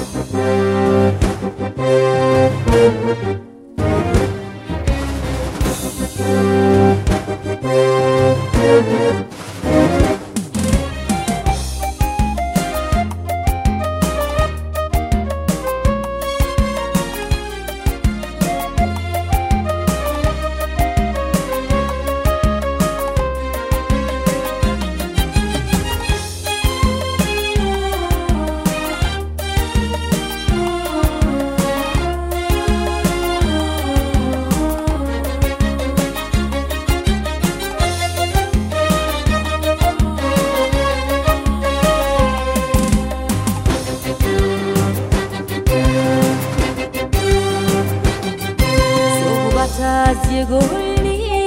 از یه گل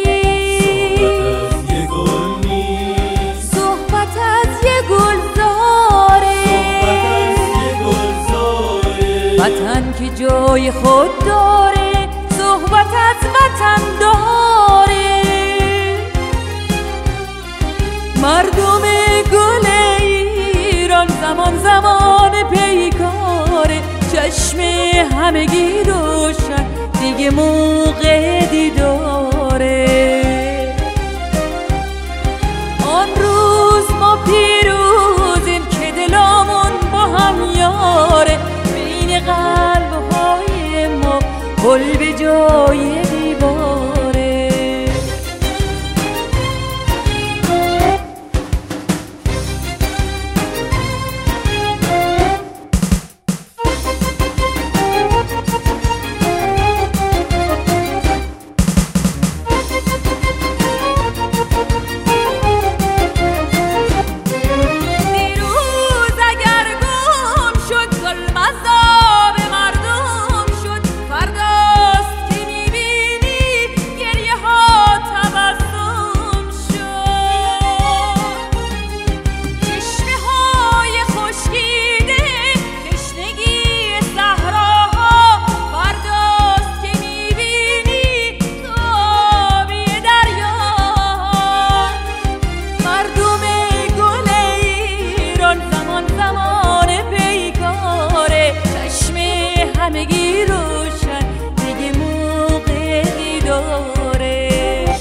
نیست، صحبت از یه گلزاره، وطن که جای خود داره، صحبت از وطن داره. مردم گل ایران زمان زمان پیکاره، چشم همگی روشن دیگه موقع دیداره. آن روز ما پیروزیم که دلامون با هم یاره، بین قلب‌های ما گل به جای دیواره. همگی روشن دیگه موقع دیداره.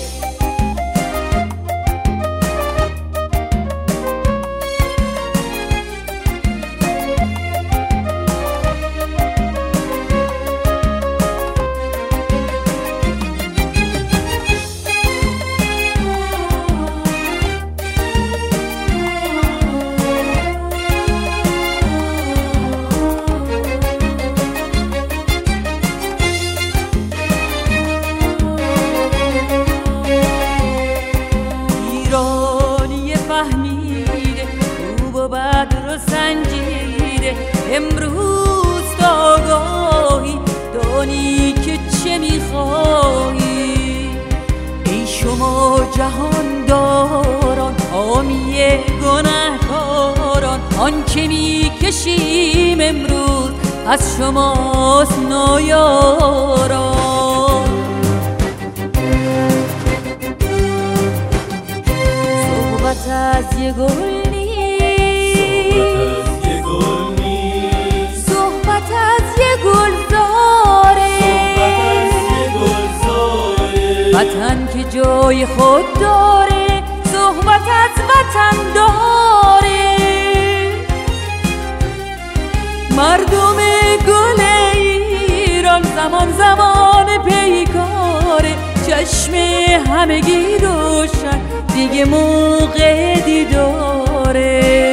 بد رو سنجیده امروز آگاهی دانی که چه میخواهی. ای شما جهانداران حامی گنهکاران، آن که میکشیم امروز از شماست نایاران. صحبت از یه گل وطن که جای خود داره، صحبت از وطن داره. مردم گل ایران زمان زمان پیکاره، چشم همگی روشن دیگه موقع دیداره.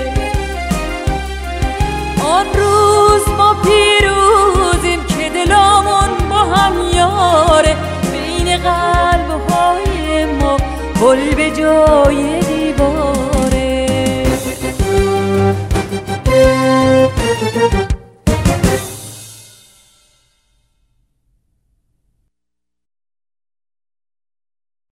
آن روز ما پیروزیم که دلامون با هم یاره، بین قلب‌های ما گل به جای